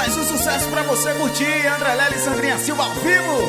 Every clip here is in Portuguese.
Mais um sucesso pra você curtir. André Lela e Sandrinha Silva ao vivo.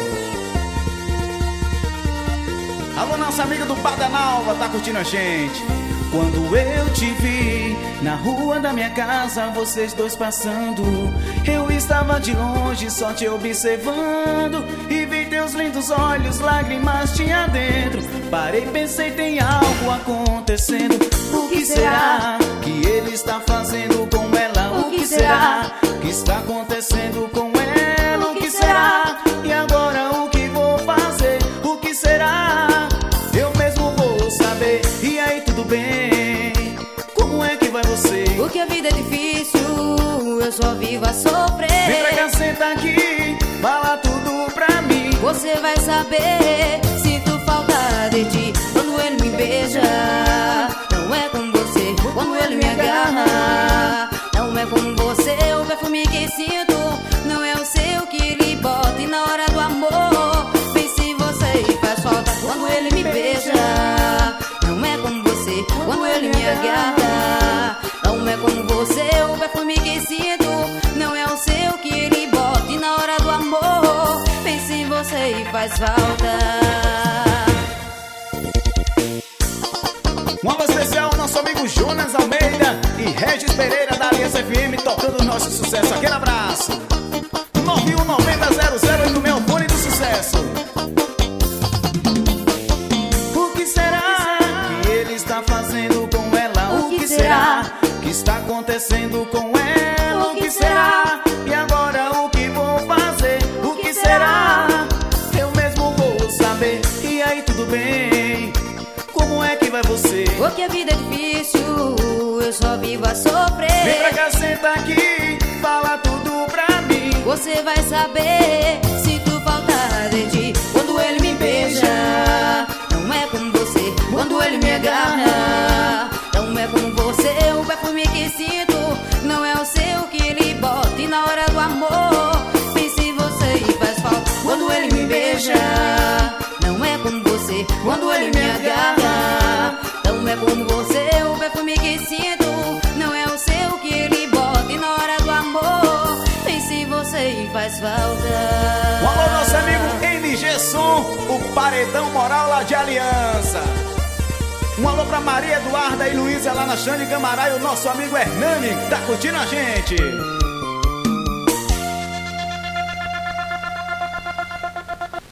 Alô, nossa amiga do Badanalva, tá curtindo a gente. Quando eu te vi na rua da minha casa, vocês dois passando, eu estava de longe só te observando e vi teus lindos olhos, lágrimas tinha dentro. Parei, pensei, tem algo acontecendo. O que será que ele está fazendo com ela? O que será que está acontecendo com ela? O que será? E agora o que vou fazer? O que será? Eu mesmo vou saber. E aí, tudo bem? Como é que vai você? Porque a vida é difícil, eu só vivo a sofrer. Vem pra cá, senta aqui, fala tudo pra mim. Você vai saber, sinto falta de ti quando ele me beija. Não é como você, quando ele me agarra. Não é como você, o perfume que sinto não é o seu que ele bota. E na hora do amor, pense em você e faz falta quando ele me beija. Não é como você, quando ele me agarra. Não é como você, o perfume que sinto não é o seu que ele bota. E na hora do amor, pense em você e faz falta. Um alô especial ao nosso amigo Jonas Almeida e Regis Pereira da Aliança FM, tocando o nosso sucesso. Aquele abraço. 919000 no meu fone do sucesso. O que será que ele está fazendo com ela? O que será que está acontecendo com ela? O que será? E agora o que vou fazer? O que será? Eu mesmo vou saber. E aí, tudo bem? Como é que vai você? Porque a vida é difícil, eu só vivo a sofrer. Vem pra cá, senta aqui, fala tudo pra mim. Você vai saber, sinto falta de ti quando ele me beija. Não é como você, quando ele me agarra. Não é como você, o perfume que sinto não é o seu que ele bota. E na hora do amor, pense em você e faz falta quando ele me beija. Não é como você, quando ele me agarra. Não é como você, o perfume que sinto não é o seu que ele bota. E na hora do amor, pense em você e faz falta. Um alô, nosso amigo NG Som, o paredão moral lá de Aliança. Um alô pra Maria Eduarda e Luísa lá na Xande Camará e o nosso amigo Hernani, que tá curtindo a gente.